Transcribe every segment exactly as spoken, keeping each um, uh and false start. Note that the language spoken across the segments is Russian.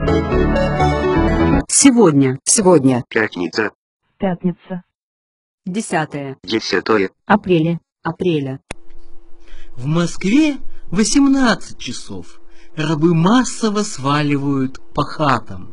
Сегодня. Сегодня. Пятница. Пятница. Десятое. Десятое. Апреля. Апреля. В Москве восемнадцать часов. Рабы массово сваливают по хатам.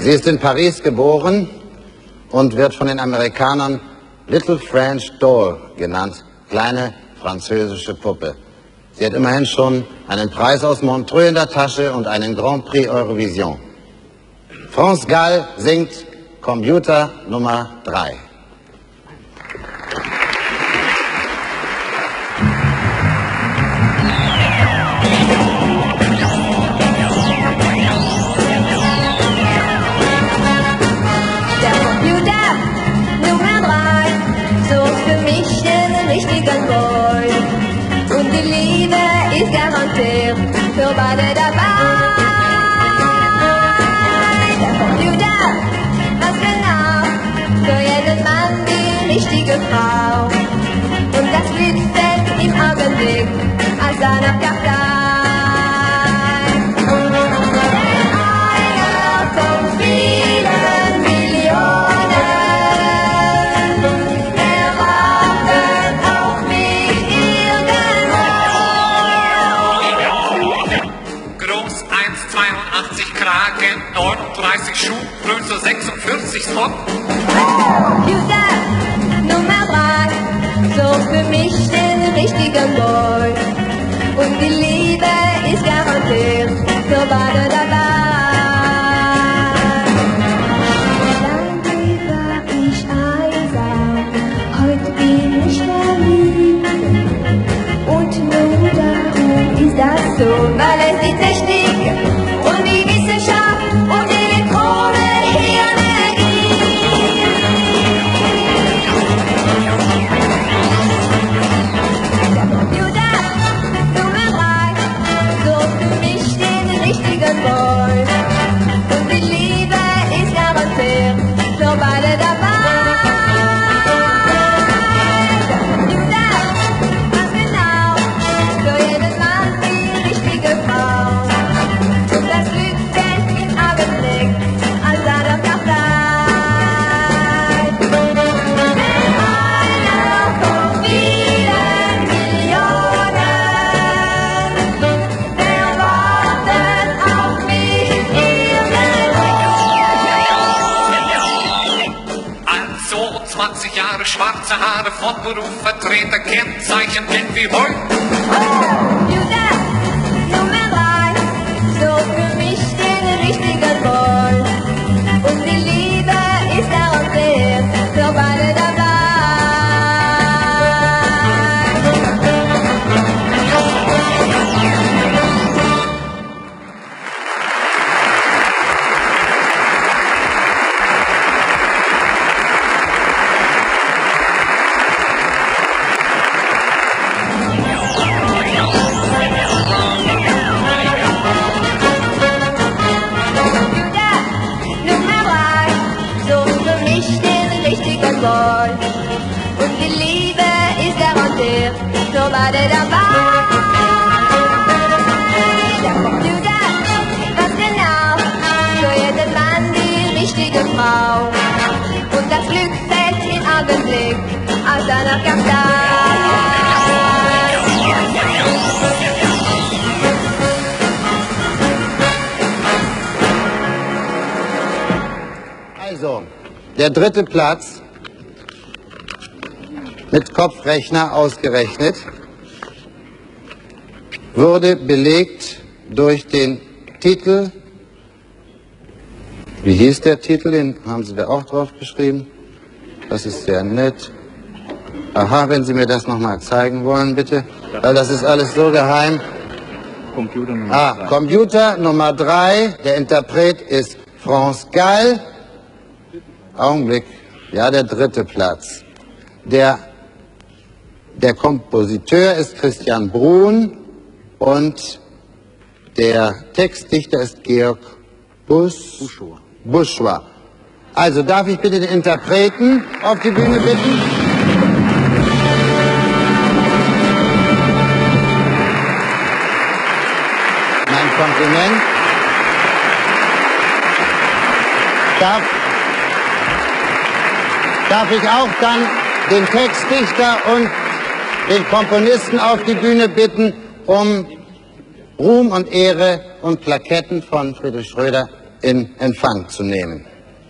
Sie ist in Paris geboren und wird von den Amerikanern Little French Doll genannt, kleine französische Puppe. Sie hat immerhin schon einen Preis aus Montreux in der Tasche und einen Grand Prix Eurovision. France Gall singt Computer Nummer drei. Und die Liebe ist garantiert für beide dabei. Der Computer weiß genau für jeden Mann die richtige Frau. Und das Glück fällt im Augenblick als einer Kartei. Einer von vielen Millionen. Er wartet auf mich irgendwo. Groß eins Komma zweiundachtzig Kragen, neununddreißig Schuh, Größe sechsundvierzig Top. Computer Nummer drei, so für mich den richtigen Boy. Und die Liebe ist garantiert für beide dabei. Lange war ich einsam, heute bin ich verliebt. Und nun darum ist das so, weil es die Technik und die Wissenschaft und die Elektronik Boy. Und die Liebe ist garantiert für beide dabei. Der Computer weiß genau für jeden Mann die richtige Frau. Und das Glück fällt im Augenblick an seiner Kartei. Einer von vielen Millionen, der wartet auf mich irgendwo. Also zwanzig Jahre schwarze Haare, von Beruf Vertreter, Kennzeichen kennt wie Heu. Computer Nummer drei, so für mich den richtigen Boy. Und die Liebe ist garantiert für beide dabei. Nummer drei, so für mich den richtigen Boy. Und die Liebe ist garantiert für beide dabei. Der Computer weiß genau für jeden Mann die richtige Frau. Und das Glück fällt im Augenblick aus einer Kartei. Also, der dritte Platz mit Kopfrechner ausgerechnet wurde belegt durch den Titel, wie hieß der Titel, den haben Sie da auch drauf geschrieben, das ist sehr nett. Aha, wenn Sie mir das nochmal zeigen wollen, bitte, weil das ist alles so geheim. Computer Nummer Ah, drei. Computer Nummer drei, der Interpret ist France Gall. Augenblick, ja, der dritte Platz. Der, der Kompositeur ist Christian Bruhn und der Textdichter ist Georg Bus Buschor. Buschor. Also darf ich bitte den Interpreten auf die Bühne bitten? Mein Kompliment. Darf, darf ich auch dann den Textdichter und den Komponisten auf die Bühne bitten, um Ruhm und Ehre und Plaketten von Friedrich Schröder in Empfang zu nehmen.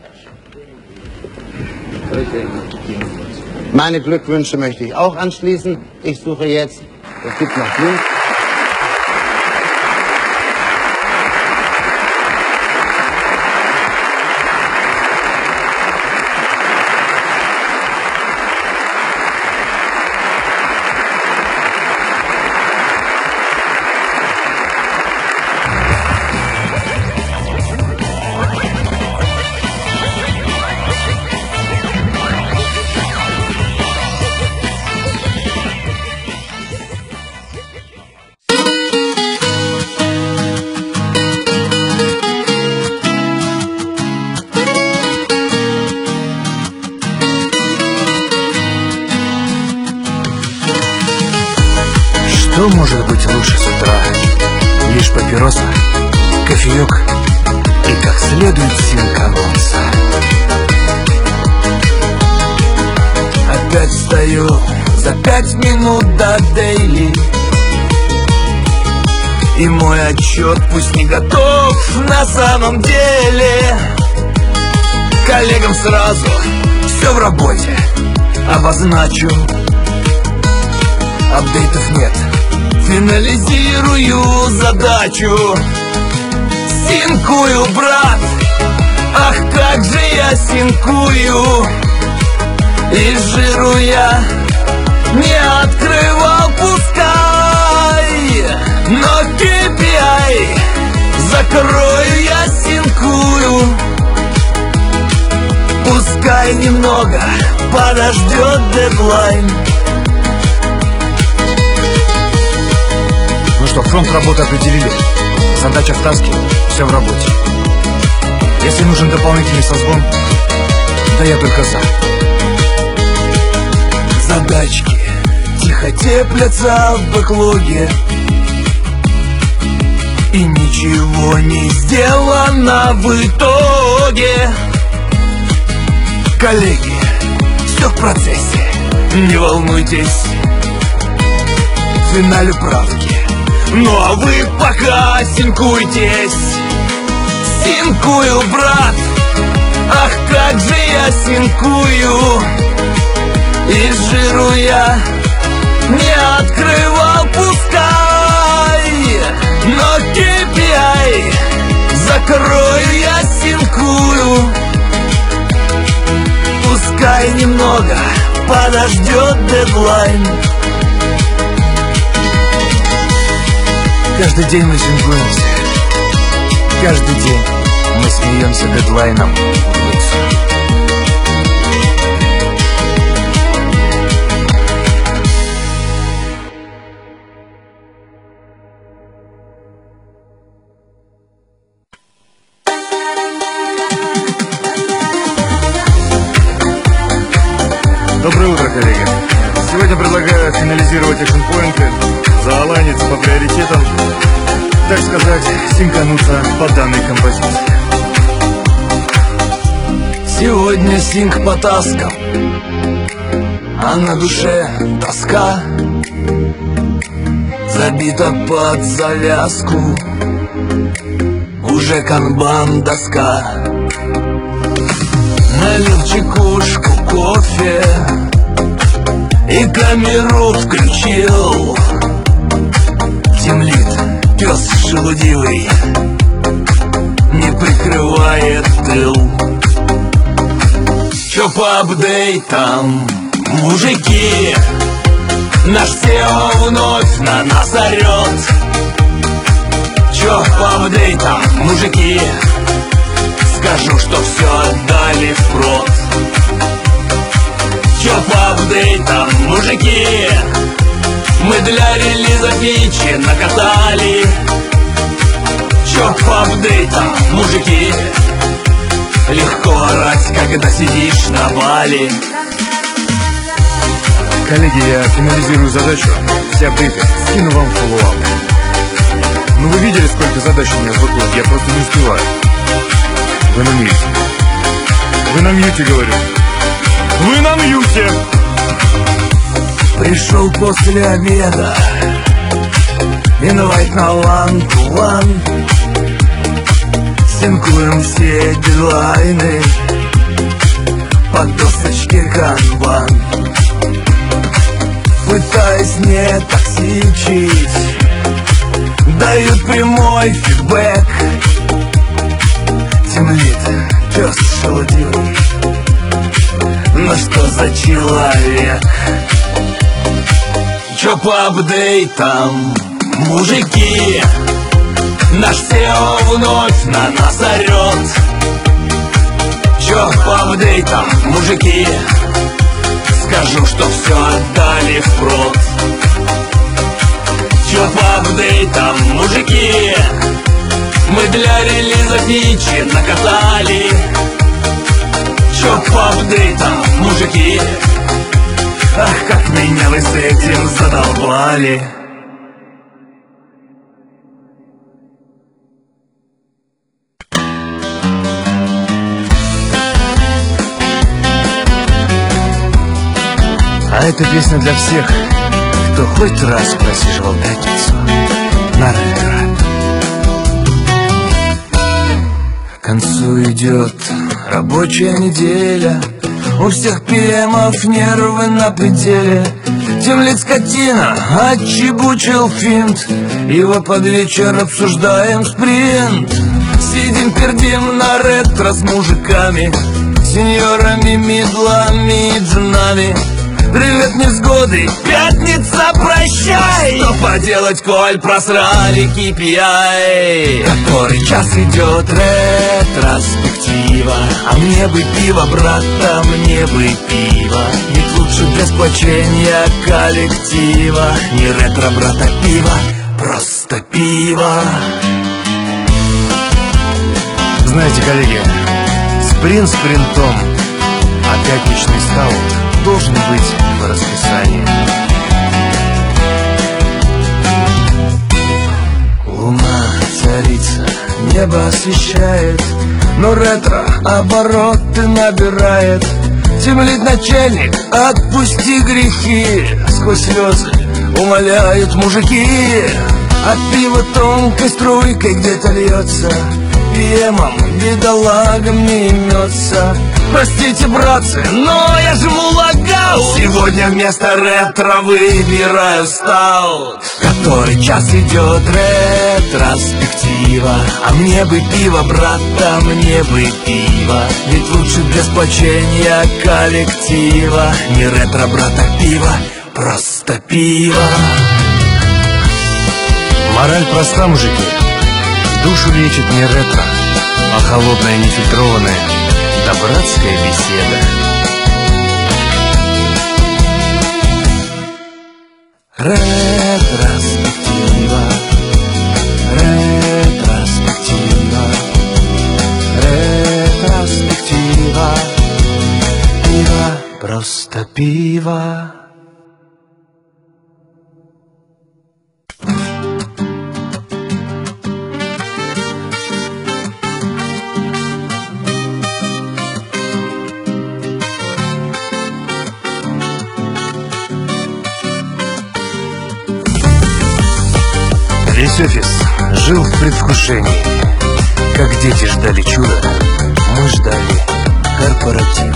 Meine Glückwünsche möchte ich auch anschließen. Ich suche jetzt, es gibt noch Blumen. Что может быть лучше с утра? Лишь папироса, кофеек и как следует синканонса. Опять встаю за пять минут до дейли, и мой отчет пусть не готов на самом деле. Коллегам сразу все в работе обозначу. Апдейтов нет, финализирую задачу. Синкую, брат, ах, как же я синкую. Из жиру я не открывал, пускай, но кей пи ай закрою, я синкую. Пускай немного подождет дедлайн. Ну что, фронт работы определили. Задача в таске, все в работе. Если нужен дополнительный созвон, да я только за. Задачки тихо теплятся в бэклоге, и ничего не сделано в итоге. Коллеги, все в процессе, не волнуйтесь. В финале правки, ну а вы пока синкуйтесь. Синкую, брат, ах, как же я синкую. Из жиру я не открывал, пускай, но кей пи ай закрою, я синкую. Пускай немного подождет дедлайн. Каждый день мы синкуемся, каждый день мы смеемся дедлайном в лицо. Доброе утро, коллеги. Сегодня предлагаю финализировать экшн-поинты, заалайниться по приоритетам, так сказать, синкануться по данной композиции. Сегодня синк по таскам, а на душе тоска. Забита под завязку уже канбан доска. Налил чекушку кофе и камеру включил. Темлит пес шелудивый, не прикрывает тыл. Чё по апдейтам, мужики? Наш сео вновь на нас орёт. Чё по апдейтам, мужики? Скажу, что все отдали впрод. Чё по апдейтам, мужики? Мы для релиза фичи накатали. Чё по апдейтам, мужики? Легко орать, когда сидишь на Бали. Коллеги, я финализирую задачу. Все апдейты скину вам в фоллоуап. Ну вы видели, сколько задач у меня в бэклоге? Я просто не успеваю. Вы на мьюте. Вы на мьюте, говорю. Вы на мьюте. Пришел после обеда, инвайт на one to one. прессинкуем все дедлайны по досочке канбан, пытаясь не токсичить, дают прямой фидбэк. Темлит, пес шелудивый, но что за человек? Чё по апдейтам, мужики? Наш сео вновь на нас орёт. Чё по апдейтам, мужики? Скажу, что все отдали впрод. Чё по апдейтам, мужики? Мы для релиза фичи накатали. Чё по апдейтам, мужики? Ах, как меня вы с этим задолбали. А эта песня для всех, кто хоть раз просиживал пятницу на ретро. К концу идет рабочая неделя, у всех пи-эмов нервы на пределе. Темлит скотина, отчебучил финт, его под вечер обсуждаем спринт. Сидим, пердим на ретро с мужиками, сеньорами, мидлами и джунами. Привет, невзгоды, пятница, прощай! Что поделать, коль просрали кей пи ай? Который час идет ретроспектива, а мне бы пиво, брата, мне бы пиво. Ведь лучше для сплочения коллектива. Не ретро, брата, пиво, просто пиво. Знаете, коллеги, спринт спринтом, а пятничный стаут должен быть в расписании. Луна царица, небо освещает, но ретро обороты набирает. Темлит начальник, отпусти грехи, сквозь слезы умоляют мужики. А пиво тонкой струйкой где-то льется, пи-эмом, бедолагам не имется. Простите, братцы, но я жму логаут. Сегодня вместо ретро выбираю стаут. Который час идет ретроспектива, а мне бы пиво, брата, мне бы пиво. Ведь лучше для сплочения коллектива. Не ретро, брата, пиво, просто пиво. Мораль проста, мужики. Душу лечит не ретро, а холодная, нефильтрованная, да братская беседа. Ретроспектива, ретроспектива, ретроспектива. Пиво, просто пиво. Весь офис жил в предвкушении. Как дети ждали чуда, мы ждали корпоратив.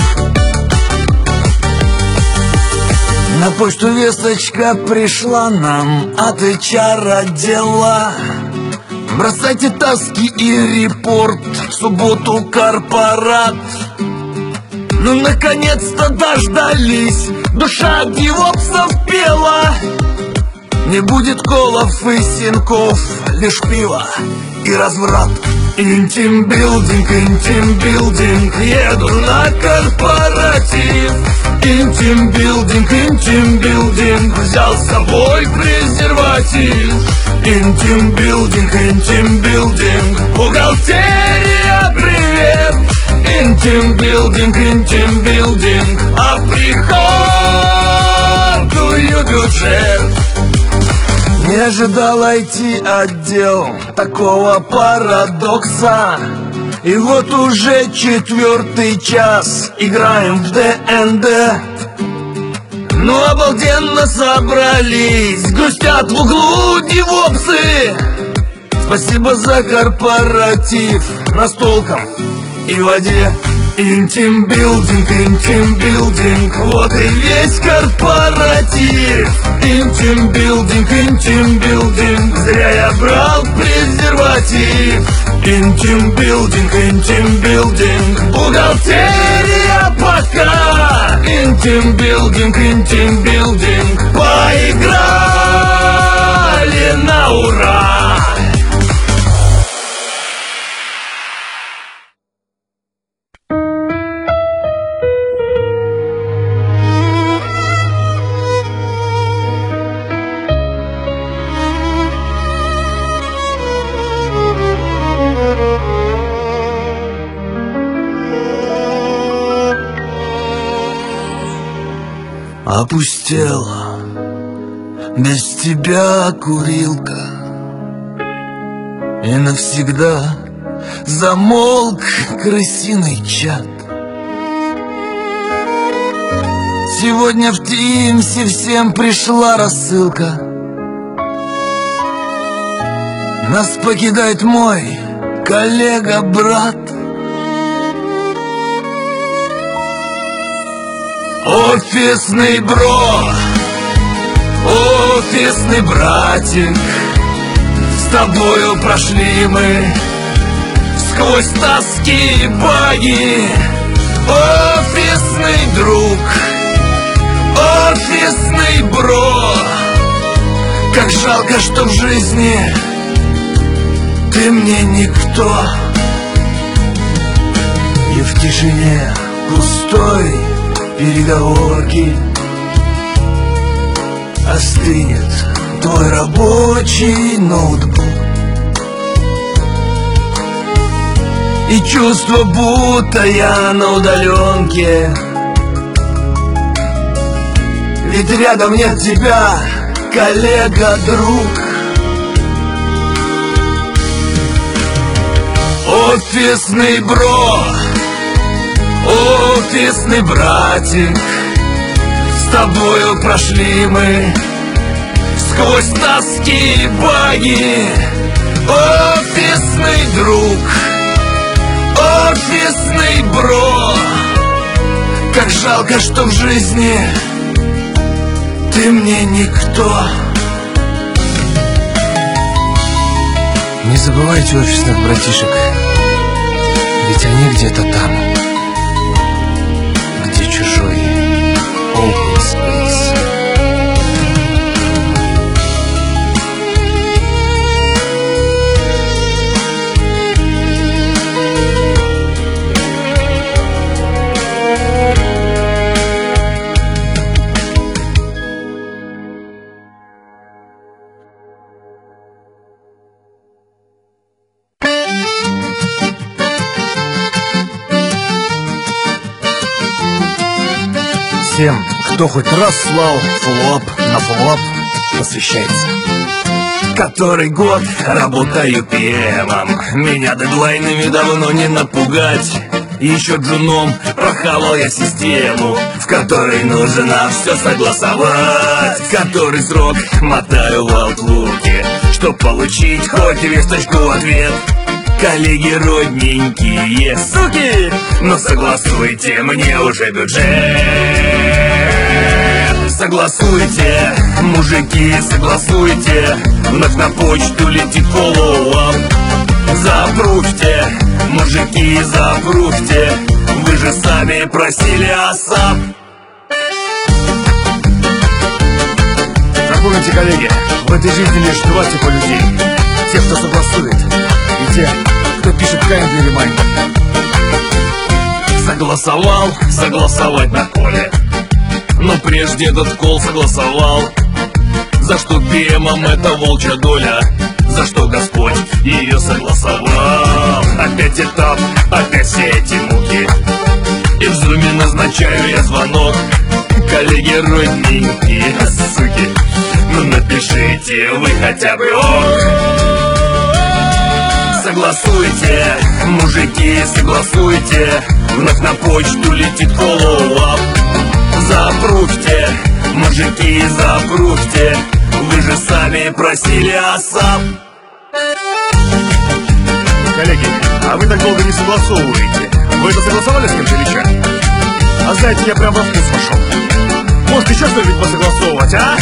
На почту весточка пришла нам от эйч ар отдела. Бросайте таски и репорт, в субботу корпорат. Ну, наконец-то дождались, душа девопсов пела. Не будет колов и синков, лишь пиво и разврат. Интимбилдинг, интимбилдинг, еду на корпоратив. Интимбилдинг, интимбилдинг, взял с собой презерватив. Интимбилдинг, интимбилдинг, бухгалтерия, привет. Интимбилдинг, интимбилдинг, а приходую бюджет. Не ожидал ай ти-отдел такого парадокса. И вот уже четвертый час играем в дэ эн дэ. Ну обалденно собрались, грустят в углу девопсы. Спасибо за корпоратив на столком и воде. Интим-билдинг, интим-билдинг, вот и весь корпоратив. Интим-билдинг, интим-билдинг, зря я брал презерватив. Интим-билдинг, интим-билдинг, бухгалтерия пока. Интим-билдинг, интим-билдинг, поиграли на ура. Опустела без тебя курилка, и навсегда замолк крысиный чат. Сегодня в Тимсе всем пришла рассылка. Нас покидает мой коллега-брат. Офисный бро, офисный братик, с тобою прошли мы сквозь тоски и баги. Офисный друг, офисный бро, как жалко, что в жизни ты мне никто. И в тишине пустой переговорки остынет твой рабочий ноутбук. И чувство, будто я на удаленке, ведь рядом нет тебя, коллега, друг. Офисный бро, офисный братик, с тобою прошли мы сквозь тоски и баги. Офисный друг, офисный бро, как жалко, что в жизни ты мне никто. Не забывайте офисных братишек, ведь они где-то там, где чужой open space. Всем, кто хоть раз слал фоллоуап на фоллоуап, посвящается. Который год работаю пи эмом, меня дедлайнами давно не напугать. Еще джуном прохавал я систему, в которой нужно все согласовать. Который срок мотаю в аутлуке, чтоб получить хоть весточку в ответ. Коллеги родненькие, суки, но согласуйте мне уже бюджет. Согласуйте, мужики, согласуйте, вновь на почту летит фоллоуап. Запрувьте, мужики, запрувьте, вы же сами просили асап. Запомните, коллеги, в этой жизни лишь два типа людей: те, кто согласует, и те, кто пишет kindly remind. Согласовал, согласовать на коле, но прежде этот кол согласовал. За что пи эмом это волчья доля, за что Господь ее согласовал. Опять этап, опять все эти муки, и в зуме назначаю я звонок. Коллеги родненькие, суки, ну напишите вы хотя бы ок. Согласуйте, мужики, согласуйте, вновь на почту летит фоллоуап. Запрувьте, мужики, запрувьте, вы же сами просили асап. Коллеги, а вы так долго не согласовываете. Вы это согласовали с кем-то или что? А знаете, я прям во вкус вошел. Может, еще что-нибудь посогласовывать, а?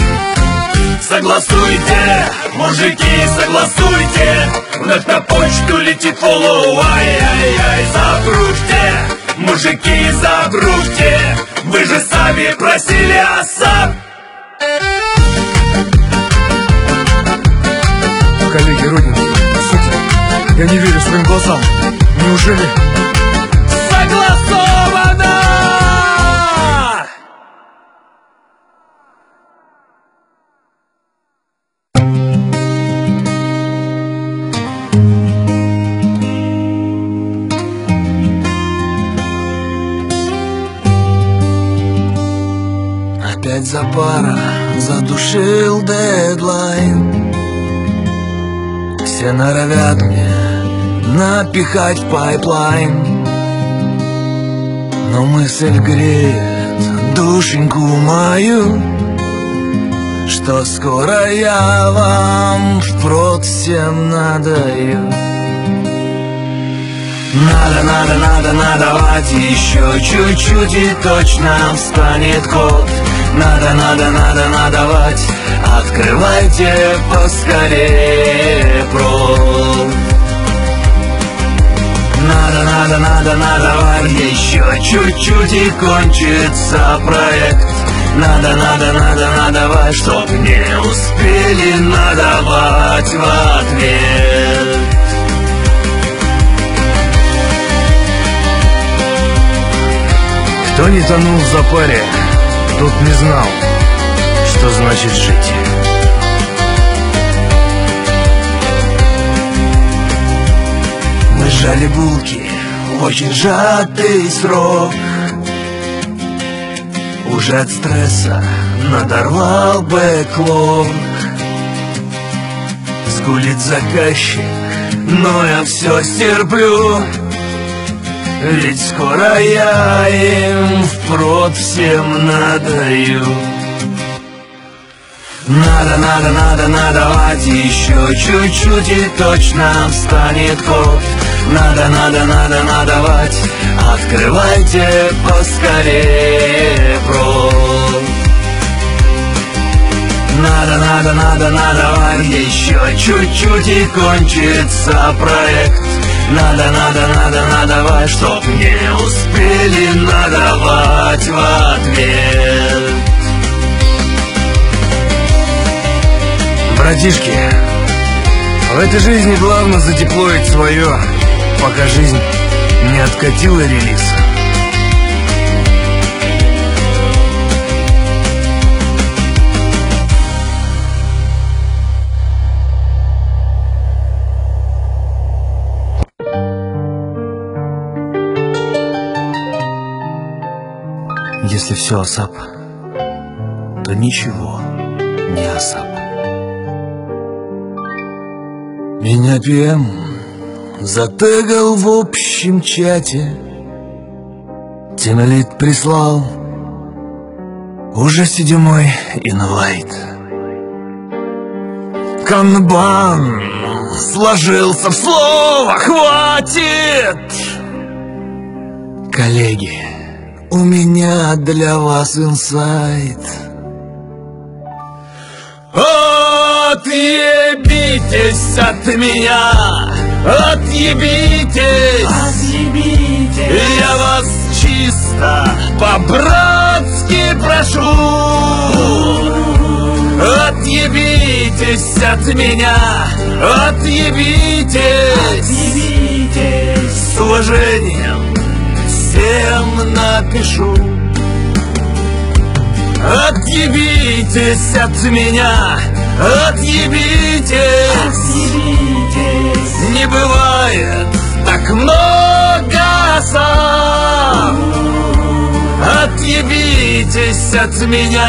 Согласуйте, мужики, согласуйте. Вновь на почту летит фоллоу. Ай-яй-яй, запружьте, мужики, запружьте. Вы же сами просили асап. Коллеги, родненькие, слушайте, я не верю своим глазам. Неужели... Согласовано! Опять запара, задушил дедлайн. Все норовят мне напихать в пайплайн, но мысль греет душеньку мою, что скоро я вам впрок всем надаю. Надо, надо, надо надавать еще чуть-чуть, и точно встанет код. Надо, надо, надо надавать, открывайте поскорее прод. Надо, надо, надо надавать еще чуть-чуть, и кончится проект. Надо, надо, надо надавать, чтоб не успели надавать в ответ. Кто не тонул в запаре, тот не знал, что значит жить. Мы сжали булки в очень сжатый срок. Уже от стресса надорвал бэклог. Скулит заказчик, но я все стерплю, ведь скоро я им впрок всем надаю. Надо, надо, надо надавать еще чуть-чуть, и точно встанет код. Надо, надо, надо надавать, открывайте поскорее прод. Надо, надо, надо надавать еще чуть-чуть, и кончится проект. Надо, надо, надо надавать, чтоб не успели надавать в ответ. Братишки, в этой жизни главное задеплоить свое, пока жизнь не откатила релиз. Если все асап, то ничего не асап. Меня пи эм затегал в общем чате, Тимлид прислал уже седьмой инвайт. Канбан сложился в слово, хватит! Коллеги, у меня для вас инсайт. Отъебитесь от меня, отъебитесь, отъебитесь. Я вас чисто по-братски прошу. Отъебитесь от меня, отъебитесь, отъебитесь. С уважением всем напишу. Отъебитесь от меня, отъебитесь, отъебитесь. Не бывает так много сам. Отъебитесь от меня,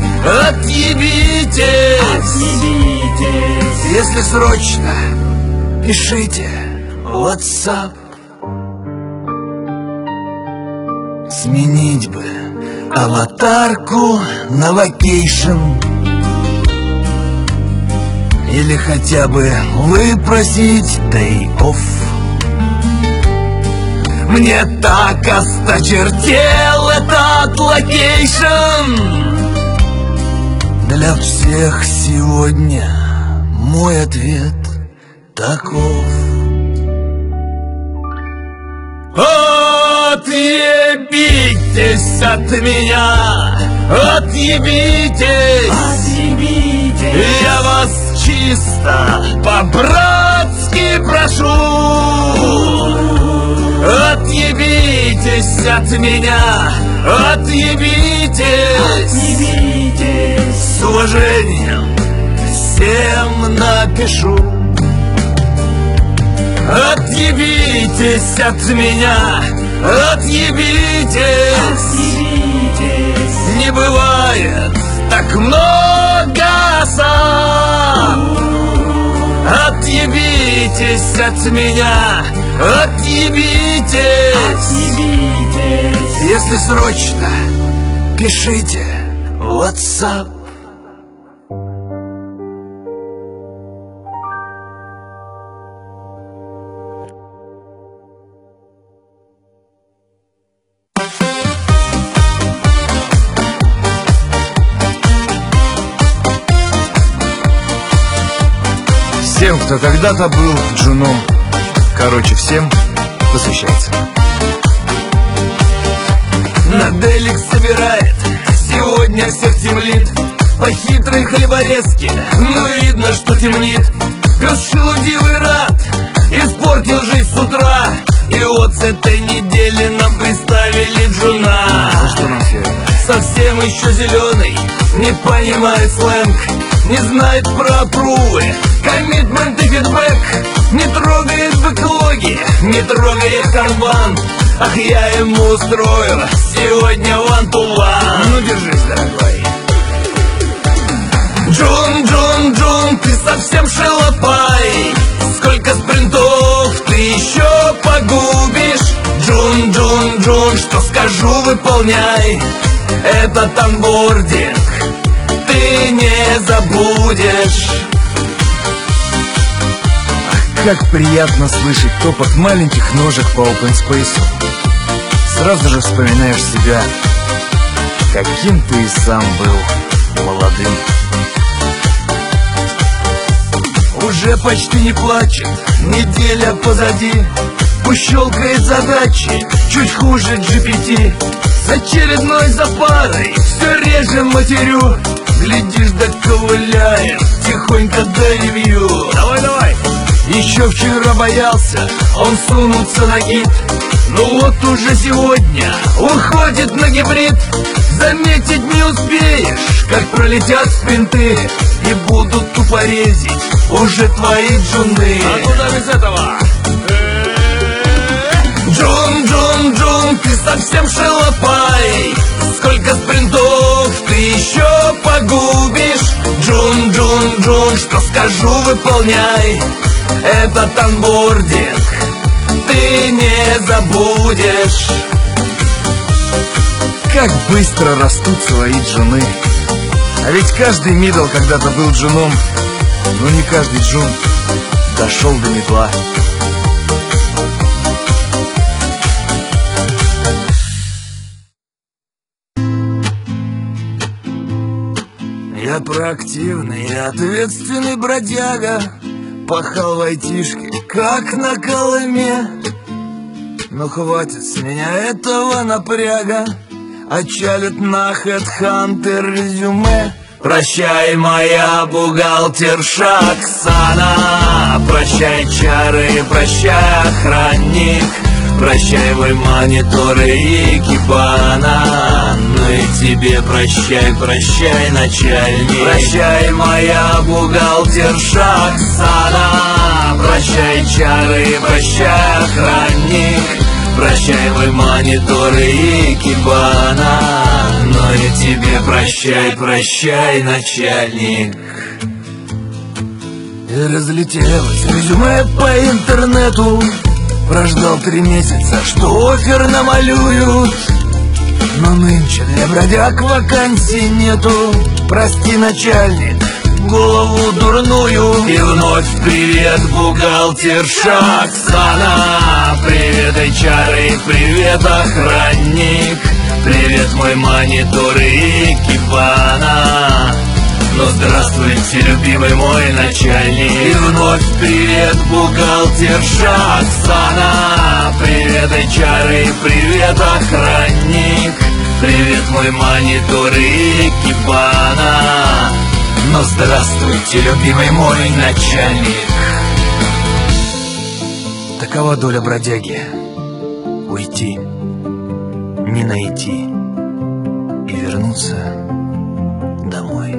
отъебитесь, отъебитесь. Если срочно, пишите в WhatsApp. Сменить бы аватарку на вакейшн. Или хотя бы выпросить day off. Мне так осточертел этот локейшн. Для всех сегодня мой ответ таков: отъебитесь от меня, отъебитесь, отъебитесь. Я вас чисто по-братски прошу, отъебитесь от меня, отъебитесь, отъебитесь. С уважением всем напишу: отъебитесь от меня, отъебитесь, отъебитесь. Не бывает так много сам. Отъебитесь от меня, отъебитесь, отъебитесь. Если срочно, пишите в WhatsApp. Всем, кто когда-то был джуном, короче, всем посвящается. На делик собирает сегодня всех темлит по хитрой хлеборезке, но видно, что темнит. Пес шелудивый рад испортил жизнь с утра, и вот с этой недели нам приставили джуна. Что нам все? Совсем еще зеленый, не понимает сленг, не знает про апрувы, коммитмент и фидбэк, не трогает бэклоги, не трогает канбан. Ах, я ему устроил сегодня one-to-one. Ну, держись, дорогой. Джун, Джун, Джун, ты совсем шалопай. Сколько спринтов ты еще погубишь? Джун, Джун, Джун, что скажу, выполняй. Этот анбординг ты не забудешь. Как приятно слышать топот маленьких ножек по open space. Сразу же вспоминаешь себя, каким ты и сам был молодым. Уже почти не плачет, неделя позади. Пусть щелкает задачи, чуть хуже джи пи ти. С очередной запарой все реже матерю. Глядишь, доковыляем тихонько до ревью. Давай, давай. Еще вчера боялся он сунуться на гид, ну вот уже сегодня уходит на гибрид. Заметить не успеешь, как пролетят спринты, и будут тупорезить уже твои джуны. А куда без этого? Джун, Джун, Джун, ты совсем шалопай. Сколько спринтов ты еще погубишь? Джун, Джун, Джун, что скажу, выполняй. Этот анбординг ты не забудешь. Как быстро растут свои джуны. А ведь каждый мидл когда-то был джуном, но не каждый джун дошел до мидла. Я проактивный и ответственный бродяга, пахал в айтишке, как на Колыме. Но хватит с меня этого напряга, отчалит на хэдхантер резюме. Прощай, моя бухгалтерша Оксана, прощай, чары, прощай, охранник, прощай, вы мониторы и кибана. Ну и тебе прощай, прощай, начальник. Прощай, моя бухгалтерша Оксана, прощай, чары, прощай, охранник, прощай, вы мониторы и кибана. Ну и тебе прощай, прощай, начальник. И разлетелось резюме по интернету. Прождал три месяца, что оффер намалюют, но нынче для бродяг вакансий нету. Прости, начальник, в голову дурную. И вновь привет, бухгалтерша Оксана. Привет, эйч ар, и привет, охранник. Привет, мой монитор и кибана. Ну здравствуйте, любимый мой начальник. И вновь привет, бухгалтерша Оксана. Привет, эйч ар, и привет, охранник. Привет, мой монитор и кибана. Ну здравствуйте, любимый мой начальник. Такова доля бродяги. Уйти, не найти и вернуться домой.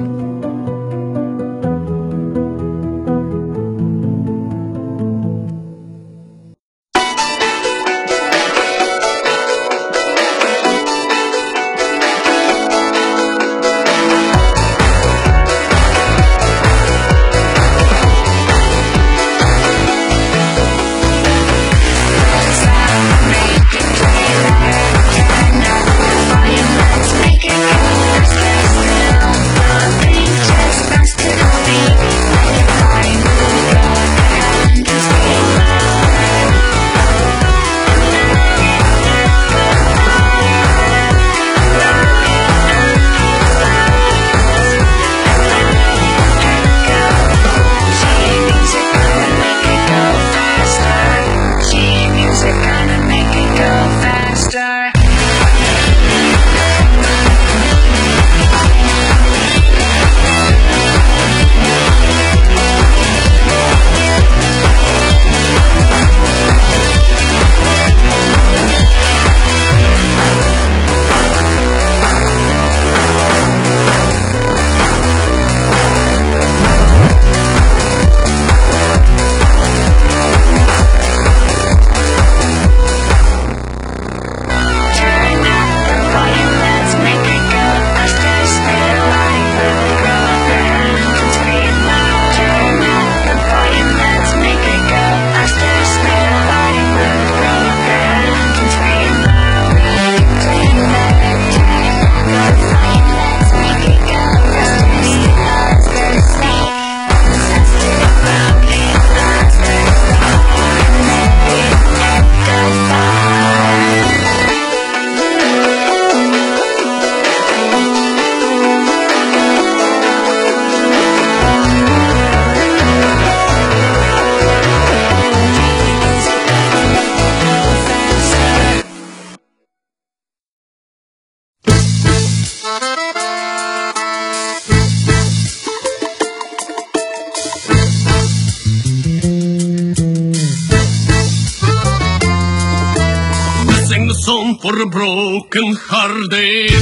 For a broken hearted,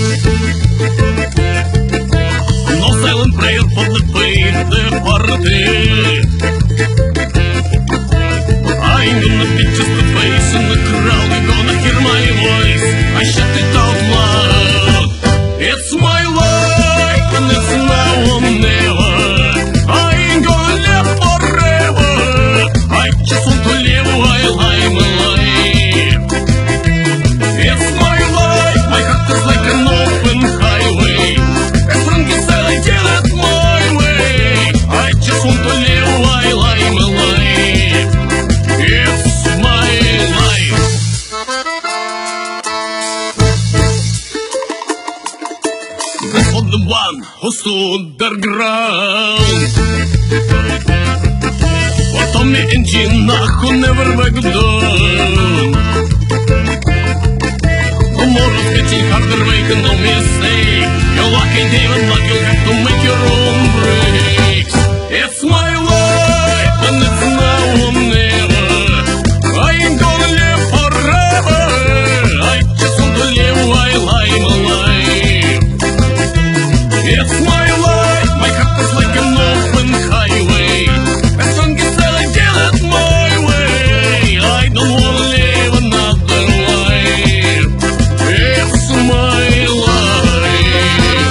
no silent prayer for the faith departed. I'm in the pictures, the face in the crowd. You're gonna hear my voice. I shout it out loud. It's my life, and it's now or never. I ain't gonna live forever. I just want to live while I'm alive. It's my life, my heart is like an open highway. As long as I did it my way, I just want to live while I'm alive. It's my life. This for the one who stood their ground. For Tommy and Gina who never backed down. Tomorrow's getting harder, make no mistake. You're lucky, David, but you'll have to make your own breaks. It's my life, and it's now or never. I ain't gonna live forever. I just want to live while I'm alive. It's my life, my heart is like an open highway. As long as I get it my way, I don't wanna live another life. It's my life.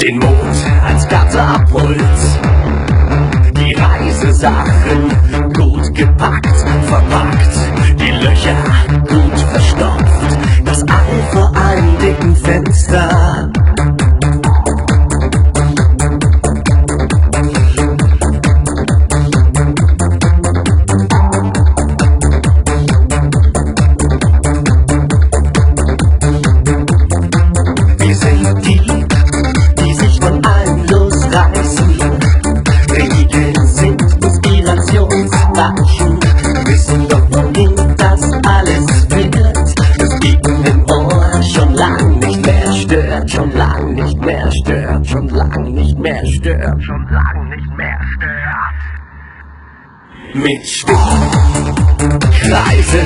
den Mond als Karte abholt. Die Reisesachen gut gepackt, verpackt, die Löcher gut verstopft, das All vor einem dicken Fenster. Wir sind die, die sich von allem losreißen. Regeln sind Inspirationswaschen. Wissen doch, wohin das alles führt. Das Piepen im Ohr schon lang nicht mehr stört. Schon lang nicht mehr stört. Schon lang nicht mehr stört. Schon lang nicht mehr stört. Mit Stimmkreisel.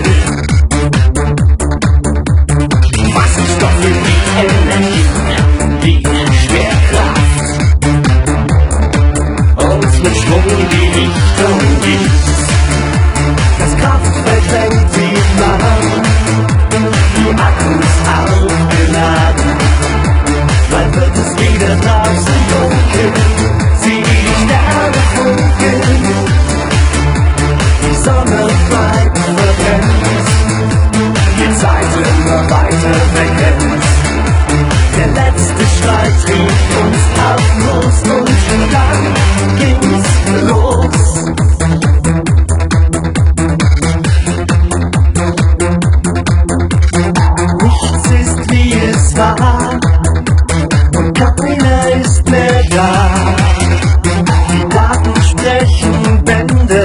Wasserstoff für die Energie, die Schwerkraft. Uns mit Schwung die Richtung gibt. Das Kraftfeld lenkt die Bahn. Die Akkus aufgeladen. Bald wird es wieder draußen dunkel. Sieh die Sterne funkeln. Die Sonne bleibt verbrennt. Die Zeit immer weiter wegrennt. Der letzte Schrei trieb uns lautlos und dann ging's los. Nichts ist wie es war und keiner ist mehr da. Die Daten sprechen Bände.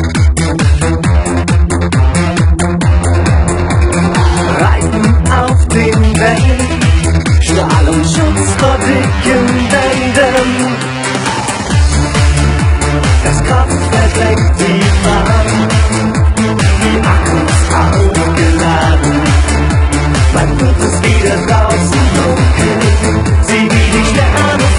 Auf den Wellen, Strahlungsschutz vor dicken Wänden. Das Kraftwerk lenkt die Bahn, die Akkus aufgeladen. Bald wird es wieder draußen dunkel, sieh wie die Sterne